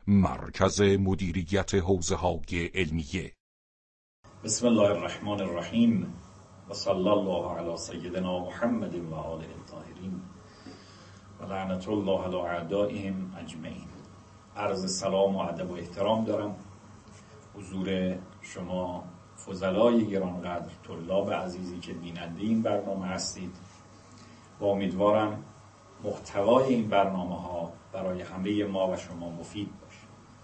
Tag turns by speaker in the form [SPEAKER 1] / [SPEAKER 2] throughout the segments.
[SPEAKER 1] مرکز مدیریت حوزه‌های علمیه.
[SPEAKER 2] بسم الله الرحمن الرحیم و صلی الله علی سیدنا محمد و آله الطاهرین و لعنت الله علی اعدائهم اجمعین. عرض سلام و ادب و احترام دارم حضور شما فضلای گرانقدر، طلاب عزیزی که بیننده این برنامه هستید و امیدوارم محتوای این برنامه ها برای همه ما و شما مفید باشه.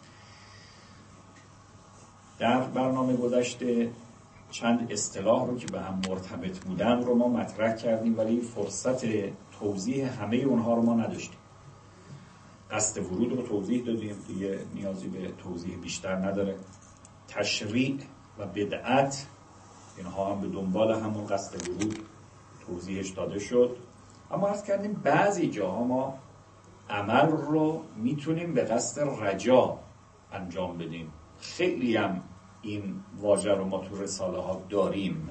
[SPEAKER 2] در برنامه گذشته چند اصطلاح رو که به هم مرتبط بودن رو ما مطرح کردیم، ولی فرصت توضیح همه اونها رو ما نداشتیم. قصد ورود رو توضیح دادیم، دیگه نیازی به توضیح بیشتر نداره. تشریع و بدعت، اینها هم به دنبال همون قصد ورود توضیحش داده شد. اما عرض کردیم بعضی جاها ما عمل رو میتونیم به قصد رجا انجام بدیم. خیلی هم این واژه رو ما تو رساله ها داریم.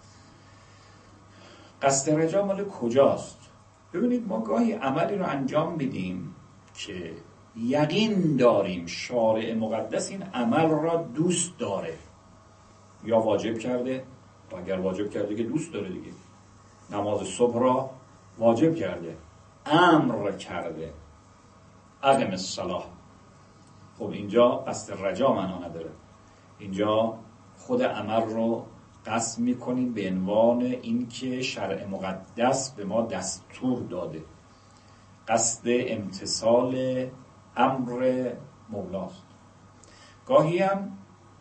[SPEAKER 2] قصد رجا مال کجاست؟ ببینید، ما گاهی عملی رو انجام بدیم که یقین داریم شارع مقدس این عمل را دوست داره یا واجب کرده، و اگر واجب کرده که دوست داره دیگه. نماز صبح را واجب کرده، امر کرده، اقم الصلاة. خب اینجا قصد رجا معنا نداره. اینجا خود عمل رو قصد میکنیم به عنوان اینکه شرع مقدس به ما دستور داده، قصد امتثال امر مولاست. گاهی هم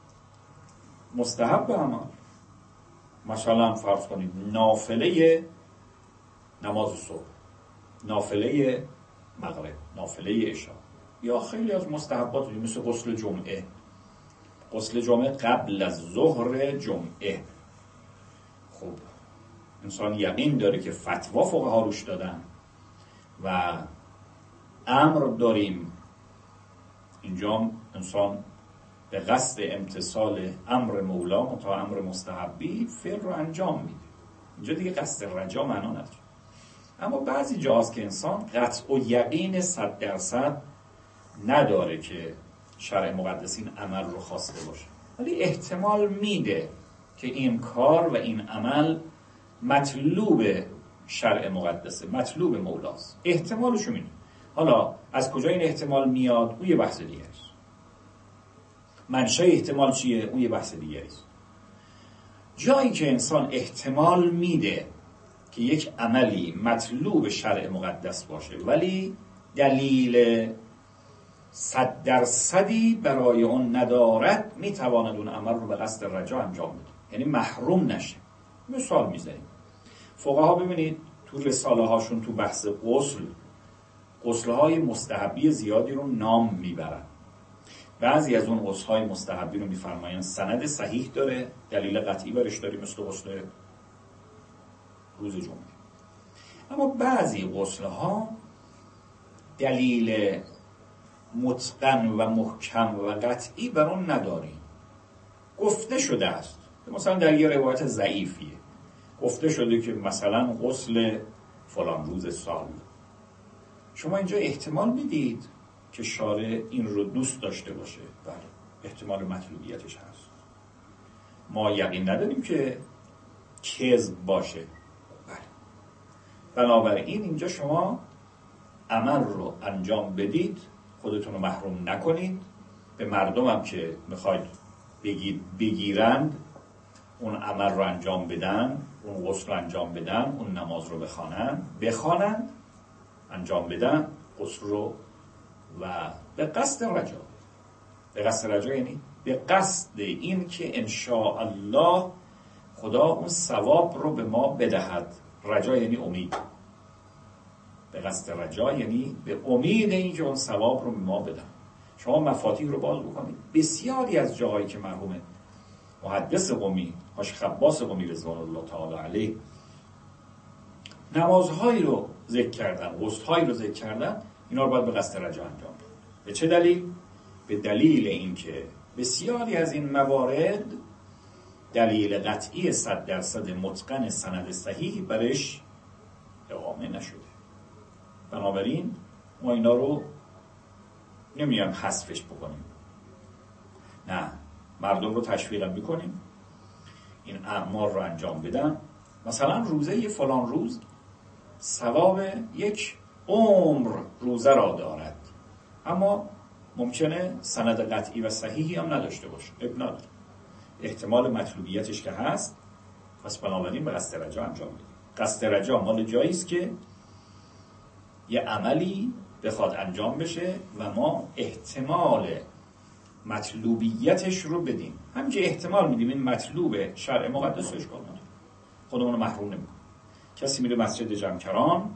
[SPEAKER 2] مستحب عمل، مثلا فرض کنید نافله نماز صبح، نافله مغرب، نافله عشاء، یا خیلی از مستحبات مثل غسل جمعه. غسل جمعه قبل از ظهر جمعه. خب انسان یقین داره که فتوا فقها روش دادن و امر داریم. اینجا انسان به قصد امتثال امر مولا متا امر مستحبی فعل رو انجام میده. اینجا دیگه قصد رجا معنا نداره. اما بعضی جاست که انسان قطع و یقین 100% نداره که شرع مقدس این عمل رو خواسته باشه، ولی احتمال میده که این کار و این عمل مطلوب شرع مقدسه، مطلوب مولاست. احتمالشو میده. حالا از کجا این احتمال میاد اون یه بحث دیگه است. منشأ احتمال چیه اون یه بحث دیگه است. جایی که انسان احتمال میده که یک عملی مطلوب شرع مقدس باشه ولی دلیل 100% برای اون ندارد، میتواند اون عمل رو به قصد رجا انجام بده، یعنی محروم نشه. مثال میزنیم. فقها ببینید تو رساله هاشون تو بحث غسل های مستحبی زیادی رو نام میبرن. بعضی از اون غسل های مستحبی رو میفرمایند سند صحیح داره، دلیل قطعی برش داریم، مثل غسل روز جمعه. اما بعضی غسل ها دلیل متقن و محکم و قطعی بر اون نداریم. گفته شده است، مثلا در یه روایت ضعیفیه گفته شده که مثلا غسل فلان روز سال. شما اینجا احتمال میدید که شارع این رو دوست داشته باشه. بله، احتمال مطلوبیتش هست. ما یقین نداریم که کذب باشه. بله. بنابراین اینجا شما عمل رو انجام بدید، خودتون رو محروم نکنید. به مردم هم که میخواید بگیرند اون عمل رو انجام بدن، اون غسل رو انجام بدن، اون نماز رو بخوانند، انجام بدن غسل رو، و به قصد رجا. به قصد رجا یعنی به قصد این که انشاءالله خدا اون ثواب رو به ما بدهد. رجا یعنی امید. به قصد رجا یعنی به امید این که اون ثواب رو به ما بدهد. شما مفاتیح رو باز بکنید، بسیاری از جاهایی که مرحوم محدث قمی حاج خباس قمی رضوان الله تعالی علیه نمازهایی رو ذکر کردن، غسل‌هایی رو ذکر کردن، اینا رو باید به قصد رجا انجام بدید. به چه دلیل؟ به دلیل اینکه بسیاری از این موارد دلیل قطعی 100% متقن سند صحیح برش اقامه نشده. بنابراین ما اینا رو نمیان حذفش بکنیم، نه، مردم رو تشویق میکنیم این اعمال رو انجام بدن. مثلا روزه یه فلان روز ثواب یک عمر روزه را دارد، اما ممکنه سند قطعی و صحیحی هم نداشته باشه، اب نداره، احتمال مطلوبیتش که هست، پس بنابراین به قصد رجا انجام بدیم. قصد رجا مال جایی است که یه عملی بخواد انجام بشه و ما احتمال مطلوبیتش رو بدیم. همین که احتمال میدیم این مطلوب شرع مقدس رو اشکال نداره، خودمون رو محروم نمی‌کنیم. کسی میره مسجد جمکران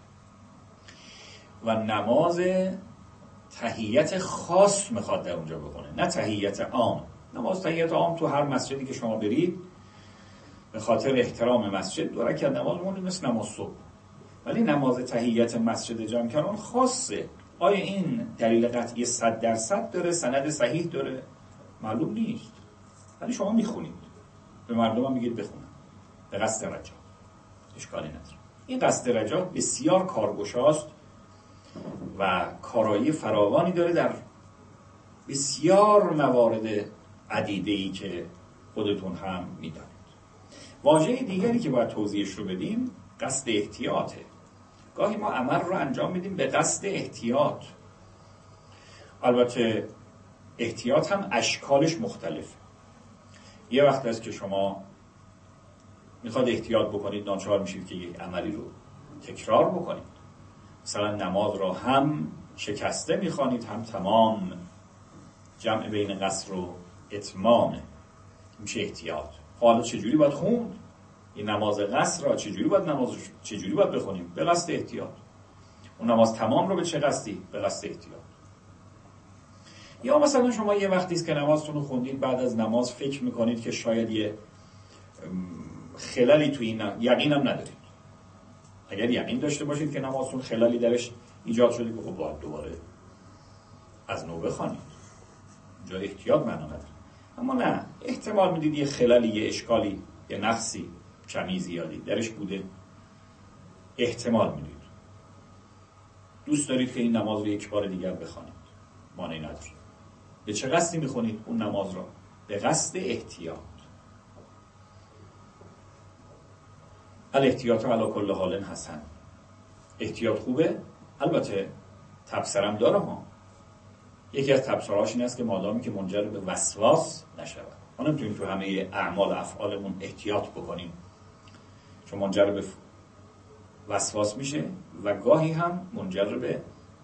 [SPEAKER 2] و نماز تحیت خاص میخواد در اونجا بکنه، نه تحیت عام. نماز تحیت عام تو هر مسجدی که شما برید به خاطر احترام مسجد 2 رکعت نماز مونده مثل نماز صبح، ولی نماز تحیت مسجد جمکران خاصه. آیا این دلیل قطعی 100% داره، سند صحیح داره؟ معلوم نیست، ولی شما میخونید، به مردم هم میگید بخونن به قصد رجا، اشکالی نداره. این قصد رجا بسیار کارگشاست و کارایی فراوانی داره در بسیار موارد عدیده‌ای که خودتون هم میدانید. واژه دیگری که باید توضیحش رو بدیم قصد احتیاطه. گاهی ما عمل رو انجام میدیم به قصد احتیاط. البته احتیاط هم اشکالش مختلفه. یه وقت هست که شما میخواد احتیاط بکنید، ناچار میشید که یک عملی رو تکرار بکنید. مثلا نماز را هم شکسته میخوانید هم تمام، جمع بین قصر و اتمامه، میشه احتیاط. حالا چجوری باید خوند؟ این نماز قصر را چجوری باید بخونیم؟ به قصد احتیاط. اون نماز تمام رو به چه قصدی؟ به قصد احتیاط. یا مثلا شما یه وقتی است که نمازتون رو خوندید، بعد از نماز فکر میکنید که شاید یه خلالی توی این یقینم ندارید. اگر یقین داشته باشید که نمازتون خلالی درش ایجاد شده که خب باید دوباره از نو بخوانید، جا احتیاط معنا نداره. اما نه، احتمال میدید یه خلالی، یه اشکالی، یه نقصی، کمی زیادی درش بوده، احتمال میدید، دوست دارید که این نماز رو یک بار دیگر بخوانید، مانعی نداره. به چه قصدی میخونید اون نماز رو؟ به قصد احتیاط. الاحتیاط علی کل حال حسن. احتیاط خوبه، البته تبصرم داره ها. یکی از تبصراش این است که مادامی که منجر به وسواس نشود. ما نمیتونیم تو همه اعمال و افعالمون احتیاط بکنیم، چون منجر به وسواس میشه و گاهی هم منجر به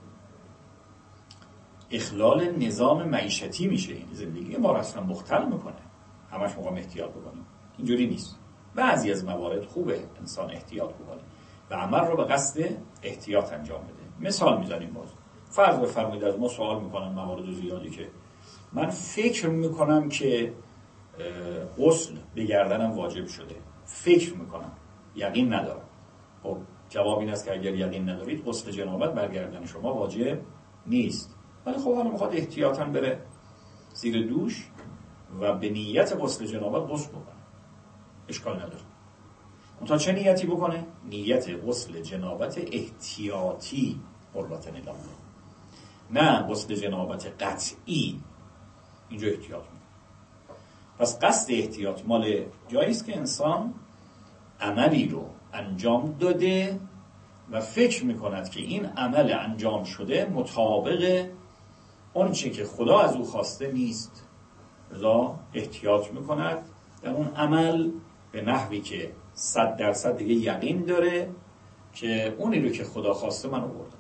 [SPEAKER 2] اخلال نظام معیشتی میشه. این زندگی ما رو اصلا مختل میکنه، همش موقع احتیاط بکنیم. اینجوری نیست. بعضی از موارد خوبه انسان احتیاط بکنه و عمل رو به قصد احتیاط انجام بده. مثال میزنیم. باز فرض بفرمایید از ما سوال میکنن موارد زیادی که من فکر میکنم که غسل به گردنم واجب شده، فکر میکنم، یقین ندارم. خب جواب این است که اگر یقین ندارید غسل جنابت بر گردن شما واجب نیست، ولی خب حالا میخواد احتیاطاً بره زیر دوش و به نیت غسل جنابت غسل بکنه، اشکال نداره. منتها چه نیتی بکنه؟ نیت غسل جنابت احتیاطی قربت نگاه، نه غسل جنابت قطعی. اینجا احتیاط میکنه. پس قصد احتیاط مال جایی است که انسان عملی رو انجام داده و فکر میکند که این عمل انجام شده مطابق اون چه که خدا از او خواسته نیست، لذا احتیاط میکند در اون عمل به نحوی که 100% دیگه یقین داره که اونی رو که خدا خواسته من آوردم.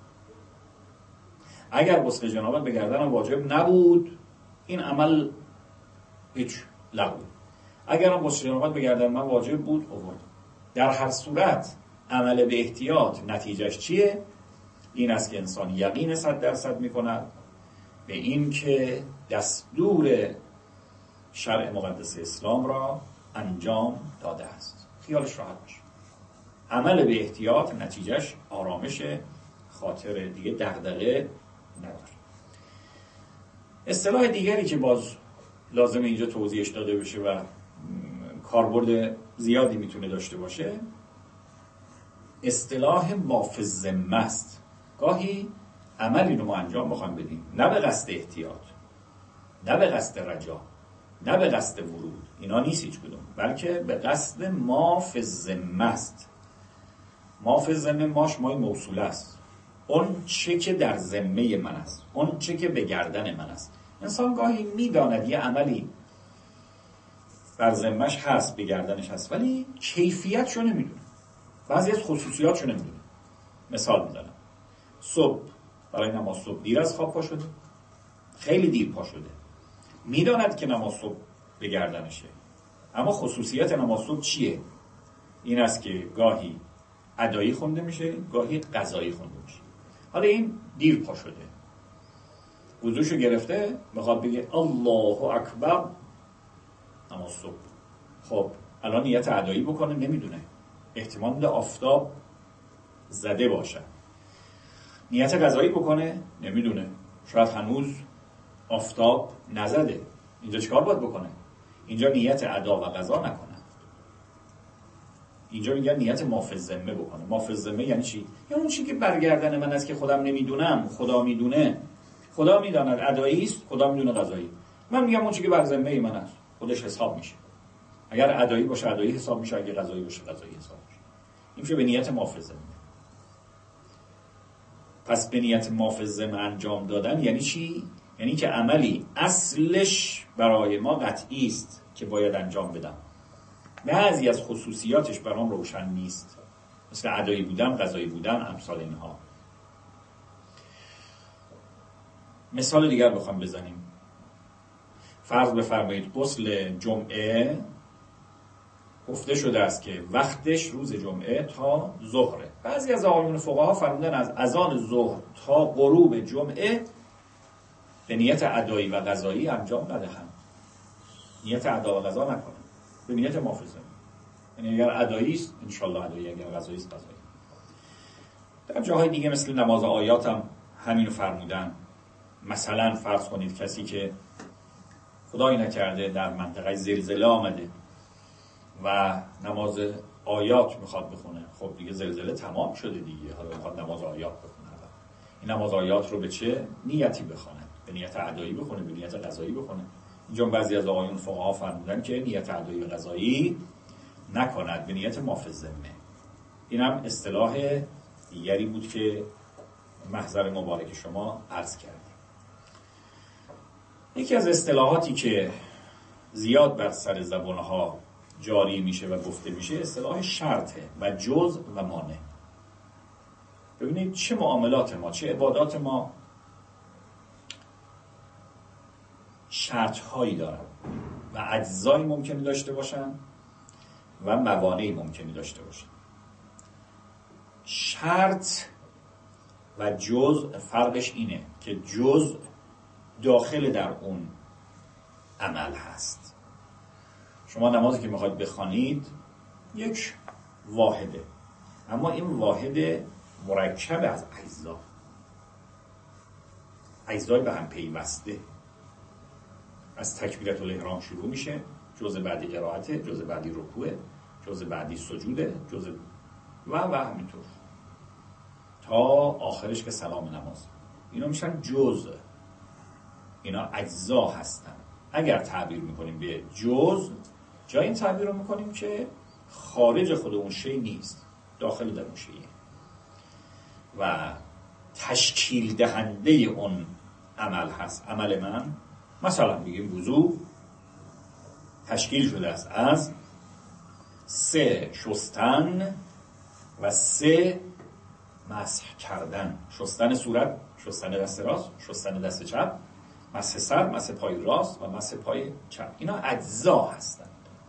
[SPEAKER 2] اگر غسل جنابت به گردنم واجب نبود، این عمل هیچ لغوه. اگر غسل جنابت به گردن من واجب بود، آوردم. در هر صورت عمل به احتیاط نتیجهش چیه؟ این است که انسان یقین 100% میکند به این که دستور شرع مقدس اسلام را انجام داده است. خیالش راحت باشه. عمل به احتیاط نتیجهش آرامش خاطر، دیگه دغدغه نداره. اصطلاح دیگری که باز لازم اینجا توضیحش داده بشه و کاربرد زیادی میتونه داشته باشه، اصطلاح ما فی الذمه است. گاهی عملی رو ما انجام بخوایم بدیم، نه به قصد احتیاط، نه به قصد رجا، نه به قصد ورود، اینا نیست هیچ کدوم، بلکه به قصد ما فی الذمه است. ما فی الذمه ماش مای موصوله است، اون چه که در ذمه من است، اون چه که به گردن من است. انسان گاهی میداند یه عملی در ذمهش هست، به گردنش هست، ولی کیفیتشو نمیدونه، بعضی از خصوصیاتشو نمیدونه. مثال میزنم، صبح برای نماز صبح دیر از خواب پا شده، خیلی دیر پا شده، میداند که نماز صبح به گردنشه، اما خصوصیت نماز صبح چیه؟ این است که گاهی ادایی خونده میشه، گاهی قضایی خونده میشه. حالا این دیر پا شده، وضوشو گرفته، میخواد بگه الله اکبر نماز صبح. خب الان نیت ادایی بکنه، نمیدونه، احتمال میده آفتاب زده باشه. نیت قضایی بکنه، نمیدونه، شاید هنوز آفتاب نزده. اینجا چیکار باید بکنه؟ اینجا نیت ادا و قضا نکنه، اینجا میگن نیت ما فی الذمه بکنه. ما فی الذمه یعنی چی؟ یعنی اون چی که برگردن من است که خودم نمیدونم، خدا میدونه. خدا میداند ادایی است، خدا میدونه قضایی. من میگم اون چی که بر ذمه من است خودش حساب میشه. اگر ادایی باشه ادایی حساب میشه، اگر قضایی باشه قضایی حساب میشه. این میشه به نیت ما فی الذمه. پس به نیت ما فی الذمه انجام دادن یعنی چی؟ یعنی که عملی اصلش برای ما قطعی است که باید انجام بدم، بعضی از خصوصیاتش برام روشن نیست، مثل ادایی بودن، قضایی بودن، امثال اینها. مثال دیگر بخوام بزنیم، فرض بفرمایید غسل جمعه گفته شده است که وقتش روز جمعه تا ظهره. بعضی از آقایون فقها فرمودن از اذان ظهر تا غروب جمعه به نیت ادایی و قضایی انجام ندهند، نیت ادا و قضا نکنن، به نیت ما فی الذمه. یعنی اگر ادایی است انشالله ادایی، اگر قضایی است قضایی. در جاهای دیگه مثل نماز آیات هم همینو فرمودن. مثلا فرض کنید کسی که خدایی نکرده در منطقه زلزله آمده و نماز آیات میخواد بخونه، خب دیگه زلزله تمام شده دیگه، حالا میخواد نماز آیات بخونه. این نماز آیات رو به چه نیتی بخونه؟ به نیت ادایی بخونه، به نیت قضایی بخونه؟ اینجا بعضی از آقایون فقها فرمودن که نیت ادایی و قضایی نکند، به نیت ما فی الذمه. این هم اصطلاح دیگری بود که محضر مبارک شما عرض کردیم. یکی از اصطلاحاتی که زیاد بر سر زبانها جاری میشه و گفته میشه اصطلاح شرطه و جزء و مانع. ببینید چه معاملات ما، چه عبادات ما شرط هایی دارن و اجزایی ممکنی داشته باشن و موانعی ممکنی داشته باشن. شرط و جزء فرقش اینه که جزء داخل در اون عمل هست. شما نمازی که میخواید بخوانید یک واحده، اما این واحد مرکب از اجزای به هم پیوسته. از تکبیرة الاحرام شروع میشه، جزء بعدی قرائته، جزء بعدی رکوعه، جزء بعدی سجوده، جزء و همینطور تا آخرش که سلام نماز. اینا میشن جزء، اینا اجزا هستن. اگر تعبیر میکنیم به جزء، جای این تعبیر رو میکنیم که خارج خود اون شی نیست، داخل در اون شیه و تشکیل دهنده اون عمل هست. عمل من مثلا بگیم وضو تشکیل شده است از 3 شستن و 3 مسح کردن. شستن صورت، شستن دست راست، شستن دست چپ، مسح سر، مسح پای راست و مسح پای چپ. اینا اجزا هستند.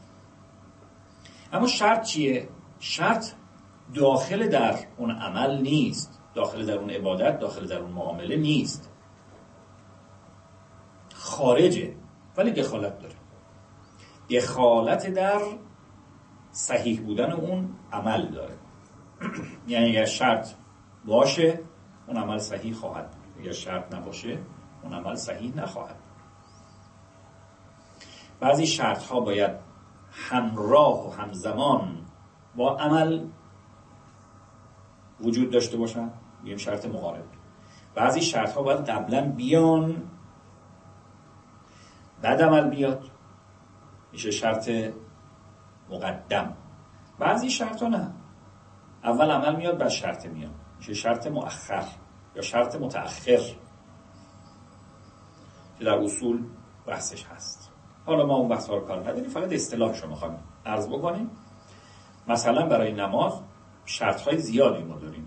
[SPEAKER 2] اما شرط چیه؟ شرط داخل در اون عمل نیست، داخل در اون عبادت، داخل در اون معامله نیست، خارجه، ولی دخالت داره. دخالت در صحیح بودن اون عمل داره. یعنی اگر شرط باشه اون عمل صحیح خواهد بود، اگر شرط نباشه اون عمل صحیح نخواهد بود. بعضی شرط ها باید همراه و همزمان با عمل وجود داشته باشن، میگیم شرط مقارب. بعضی شرط ها باید قبلا بیان بعد عمل بیاد، میشه شرط مقدم. بعضی شرط ها نه، اول عمل میاد بعد شرط میاد، میشه شرط مؤخر یا شرط متأخر که در اصول بحثش هست. حالا ما اون بحث ها رو کار نداریم، فقط اصطلاحش رو میخوایم عرض بکنیم. مثلا برای نماز شرط های زیادی ما داریم.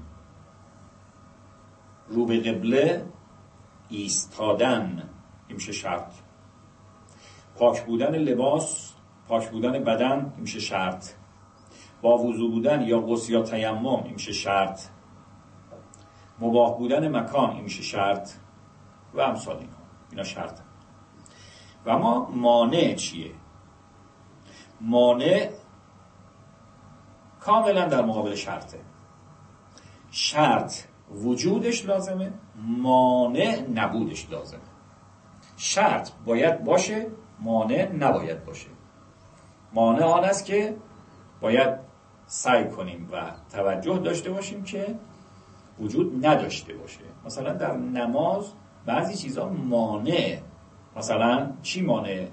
[SPEAKER 2] رو به قبله ایستادن، این میشه شرط. پاک بودن لباس، پاک بودن بدن، این میشه شرط. با وضو بودن یا غسل یا تیمم، این میشه شرط. مباح بودن مکان، این میشه شرط و امثال اینها، اینا شرط. و اما مانع چیه؟ مانع کاملا در مقابل شرطه. شرط وجودش لازمه، مانع نبودش لازمه. شرط باید باشه، مانع نباید باشه. مانع آن است که باید سعی کنیم و توجه داشته باشیم که وجود نداشته باشه. مثلا در نماز بعضی چیزا مانع. مثلا چی مانع؟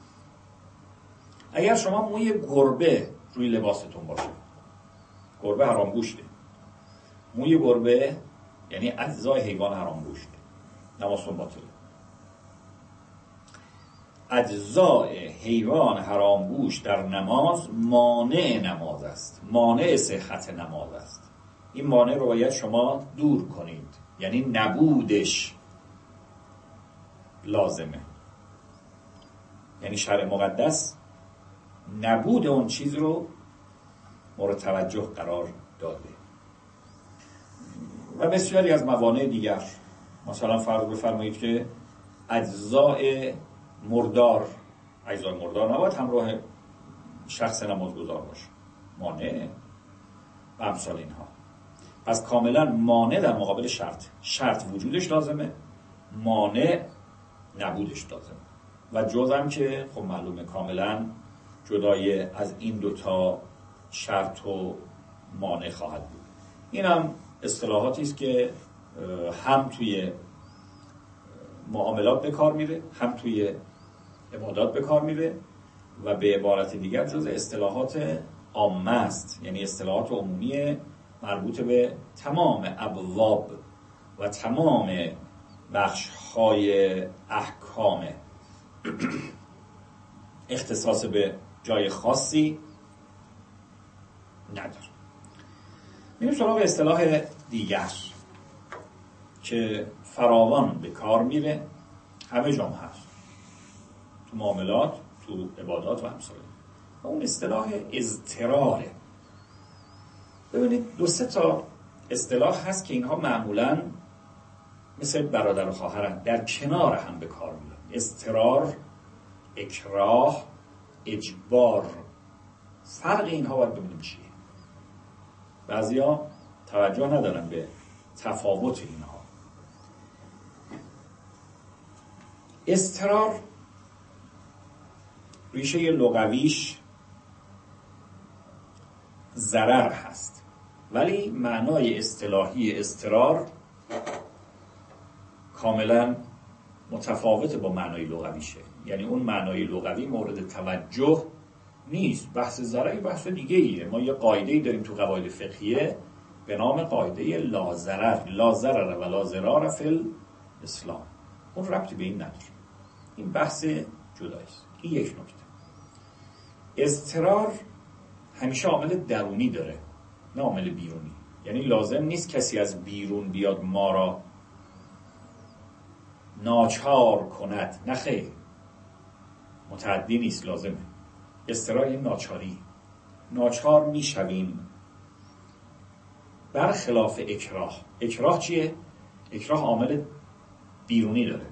[SPEAKER 2] اگر شما موی گربه روی لباستون باشه، گربه حرام گوشته، موی گربه یعنی اجزای حیوان حرام گوشته، نمازتون باطله. اجزای حیوان حرام گوش در نماز مانع نماز است، مانع صحت نماز است. این مانع رو باید شما دور کنید، یعنی نبودش لازمه. یعنی شرع مقدس نبود اون چیز رو مورد توجه قرار داده. و بسیاری از موانع دیگر، مثلا فرض بفرمایید که اجزای مردار نباید همراه شخص نمازگزار باشه، مانع و امثال اینها. پس کاملا مانع در مقابل شرط. شرط وجودش لازمه، مانع نبودش لازمه. و جزم که خب معلومه کاملا جدای از این دوتا شرط و مانع خواهد بود. این هم اصطلاحاتی است که هم توی معاملات به کار میره، هم توی عبادات به کار میره و به عبارت دیگر جز اصطلاحات عامه است، یعنی اصطلاحات عمومی مربوط به تمام ابواب و تمام بخش‌های احکام، اختصاص به جای خاصی نداره. میریم سراغ اصطلاح دیگر که فراوان به کار میره، همه جام هست، تو معاملات، تو عبادات و امثال. و اون اصطلاح اضطراره. ببینید 2-3 تا اصطلاح هست که اینها معمولاً مثل برادر و خواهرن، در کنار هم به کار میرن. اضطرار، اکراه، اجبار. فرق اینها باید ببینیم چیه. بعضیا توجه ندارن به تفاوت اینها. اضطرار ریشه لغویش ضرر هست، ولی معنای اصطلاحی اضطرار کاملا متفاوت با معنای لغویشه. یعنی اون معنای لغوی مورد توجه نیست. بحث ضرری بحث دیگه ایه. ما یه قاعده‌ای داریم تو قواعد فقهیه به نام قاعده لا ضرر، لا ضرر و لا ضرار فی الاسلام. اون ربطی به این نداره. این بحث جداست. این یک نکته. اضطرار همیشه عامل درونی داره، نه عامل بیرونی. یعنی لازم نیست کسی از بیرون بیاد ما را ناچار کند، نه خیر، متعدی نیست، لازمه. اضطرار این ناچار میشویم، برخلاف اکراه. اکراه چیه؟ اکراه عامل بیرونی داره،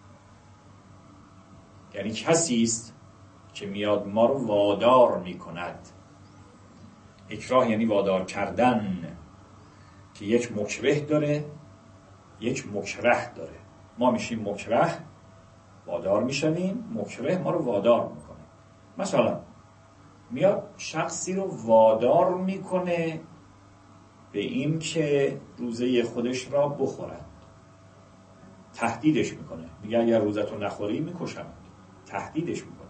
[SPEAKER 2] یعنی کسی است که میاد ما رو وادار میکند. اکراه یعنی وادار کردن، که یک مکره داره، یک مکره داره. ما میشیم مکره، وادار میشویم، مکره ما رو وادار میکنه. مثلا میاد شخصی رو وادار میکنه به این که روزه خودش را بخورد. تهدیدش میکنه، میگه اگر روزتو نخوری میکشم، تهدیدش میکنه.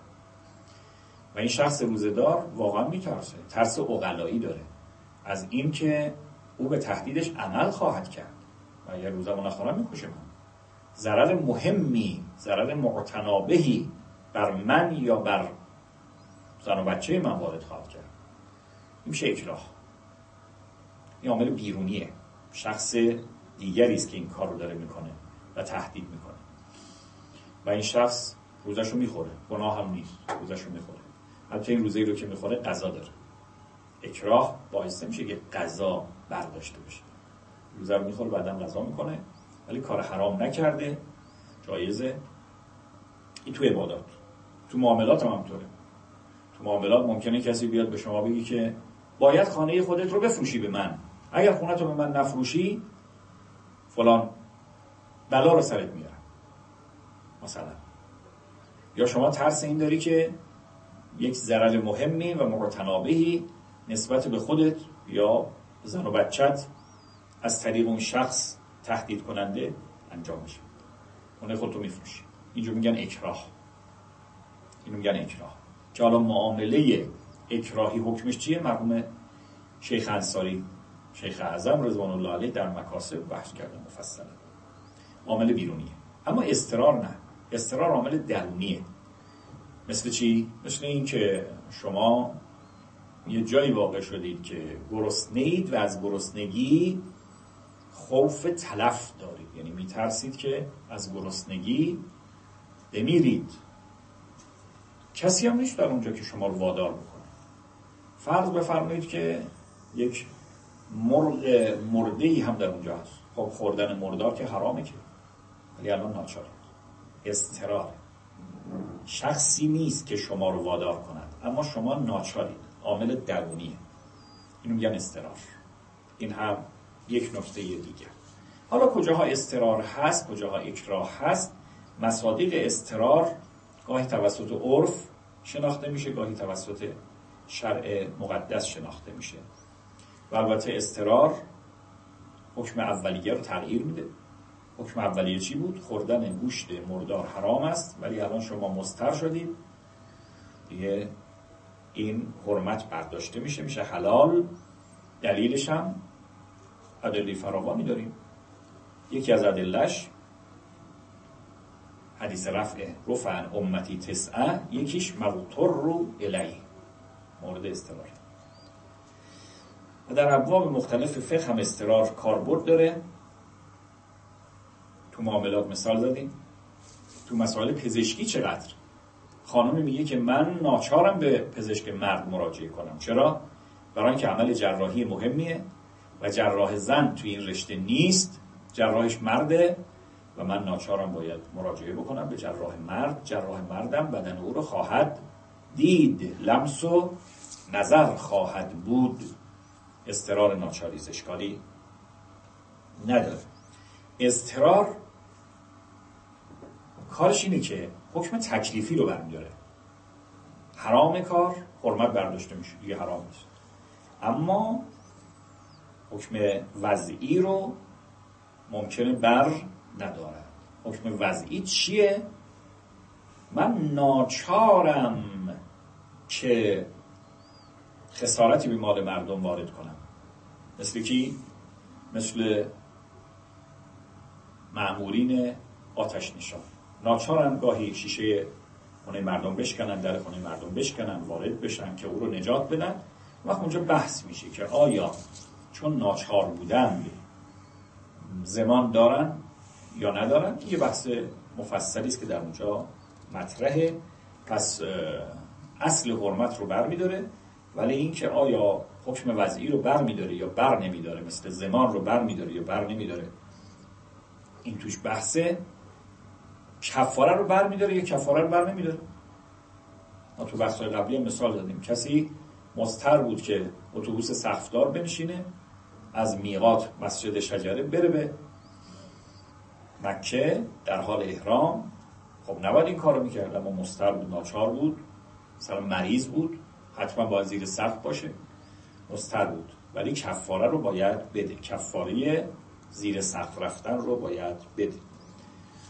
[SPEAKER 2] و این شخص روزه‌دار واقعا میترسه، ترس عقلایی داره از این که او به تهدیدش عمل خواهد کرد و اگر روزمو نخورم میکشم. ضرر مهمی، ضرر معتنابهی بر من یا بر زن و بچه من وارد خواهد کرد. این میشه اکراه. این عامل بیرونیه، شخص دیگری است که این کار رو داره میکنه و تهدید میکنه و این شخص روزشو میخوره، گناه هم نیست، روزشو میخوره. البته این روزی رو که میخوره قضا داره. اکراه باعث میشه که قضا برداشته بشه. روزه رو میخوره بعدم قضا میکنه، ولی کار حرام نکرده، جایزه. این تو عبادات. تو معاملات هم همطوره. تو معاملات ممکنه کسی بیاد به شما بگی که باید خانه خودت رو بفروشی به من، اگر خونت رو به من نفروشی فلان بلا رو سرت میارم مثلا. یا شما ترس این داری که یک ضرر مهمی و متنابهی نسبت به خودت یا زن و بچت از طریق اون شخص تهدید کننده انجام میشه، خونه خودتو میفروشی. اینجا میگن اکراه. اینو میگن اکراه. که حالا معامله اکراهی حکمش چیه؟ مرحوم شیخ انصاری، شیخ اعظم رضوان الله علیه در مکاسب بحث کرده مفصلا. عامل بیرونیه. اما اضطرار نه. اضطرار عامل درونیه. مثل چی؟ مثل این که شما یه جایی واقع شدید که گرسنه‌اید و از گرسنگی خوف تلف دارید، یعنی میترسید که از گرسنگی بمیرید. کسی هم نیست در اونجا که شما رو وادار بکنه. فرض بفرمایید که یک مرغ مرده‌ای هم در اونجا هست. خب خوردن مردار که حرامه که، ولی الان ناچارید. اضطرار. شخصی نیست که شما رو وادار کند، اما شما ناچارید. عامل درونیه. اینو میگن اضطرار. این هم یک نکته دیگه. حالا کجاها اضطرار هست، کجاها اکراه هست؟ مصادیق اضطرار گاهی توسط عرف شناخته میشه، گاهی توسط شرع مقدس شناخته میشه. و البته اضطرار حکم اولیه رو تغییر میده. حکم اولیه چی بود؟ خوردن گوشت مردار حرام است، ولی الان شما مضطر شدید، دیگه این حرمت برداشته میشه حلال. دلیلش هم ادله فراوانی داریم. یکی از ادله‌اش حدیث رفع عن امتی 9، یکیش مضطر الیه، مورد اضطرار. و در ابواب مختلف فقه هم اضطرار کاربرد داره. تو معاملات مثال زدیم. تو مسائل پزشکی چقدر خانمی میگه که من ناچارم به پزشک مرد مراجعه کنم. چرا؟ برای اینکه عمل جراحی مهمیه و جراح زن توی این رشته نیست، جراحش مرده و من ناچارم باید مراجعه بکنم به جراح مرد. جراح مردم بدن او رو خواهد دید، لمس و نظر خواهد بود. اضطرار ناچاری اشکالی نداره. اضطرار کارش اینه که حکم تکلیفی رو برمی‌داره. حرام کار حرمت برداشته میشه، دیگه حرام نیست. اما حکم وضعی رو ممکنه بر ندارد. حکم وضعی چیه؟ من ناچارم که خسارتی به مال مردم وارد کنم. مثل کی؟ مثل مأمورین آتش نشان. ناچارن گاهی شیشه خونه مردم بشکنن، در خونه مردم بشکنن، وارد بشن که او رو نجات بدن. وقت اونجا بحث میشه که آیا چون ناچار بودن زمان دارن یا ندارن. یه بحث مفصلی است که در اونجا مطرحه. پس اصل حرمت رو بر میداره، ولی این که آیا حکم وضعی رو بر میداره یا بر نمیداره، مثل زمان رو بر میداره یا بر نمیداره، این توش بحثه. کفاره رو بر میداره یا کفاره رو بر نمیداره. ما تو بحث‌های قبلی هم مثال دادیم. کسی مضطر بود که اتوبوس سقف‌دار بنشینه، از میقات مسجد شجره بره به مکه در حال احرام. خب نباید این کارو میکرد، اما مضطر بود، ناچار بود، مثلا مریض بود، حتما باید زیر سقف باشه، مضطر بود، ولی کفاره رو باید بده. کفاره زیر سقف رفتن رو باید بده.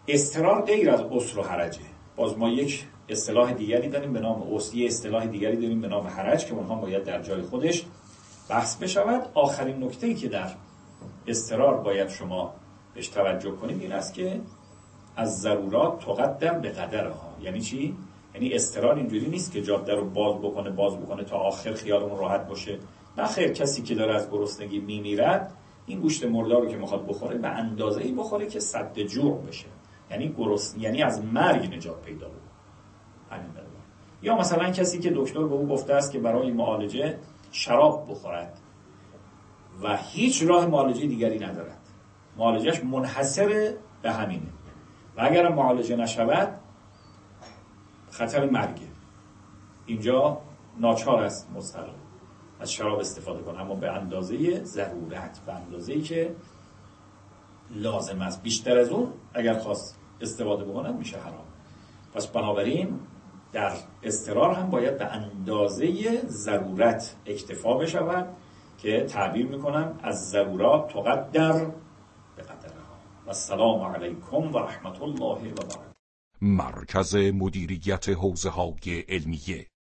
[SPEAKER 2] اضطرار غیر از عسر و حرجه. باز ما یک اصطلاح دیگری داریم به نام عسر، یک اصطلاح دیگری داریم به نام حرج که اونها باید در جای خودش بحث بشود. آخرین نکته‌ای که در اضطرار باید شما بهش توجه کنید این است که از ضرورات تقدم به قدرها. یعنی چی؟ یعنی اضطرار اینجوری نیست که جاده رو باز بکنه تا آخر خیالمون راحت باشه. نه خیر، کسی که داره از گرسنگی میمیرد این گوشت مردار رو که میخواد بخوره به اندازه‌ای بخوره که سد جوع بشه، یعنی از مرگ نجات پیدا بکنه. همین مقدار. یا مثلا کسی که دکتر به او گفته است که برای معالجه شراب بخورد و هیچ راه معالجه دیگری ندارد، معالجهش منحصر به همینه و اگر معالجه نشود خطر مرگه، اینجا ناچار است مضطر از شراب استفاده کنه، اما به اندازه ضرورت، به اندازه‌ای که لازم است. بیشتر از اون اگر خواست استفاده بکنه میشه حرام. پس بنابراین در اضطرار هم باید به اندازه ضرورت اکتفا بشود که تعبیر میکنن از ضرورات تقدر به قدرها. و السلام علیکم و رحمت الله و برکاته.
[SPEAKER 1] مرکز مدیریت حوزه‌های علمیه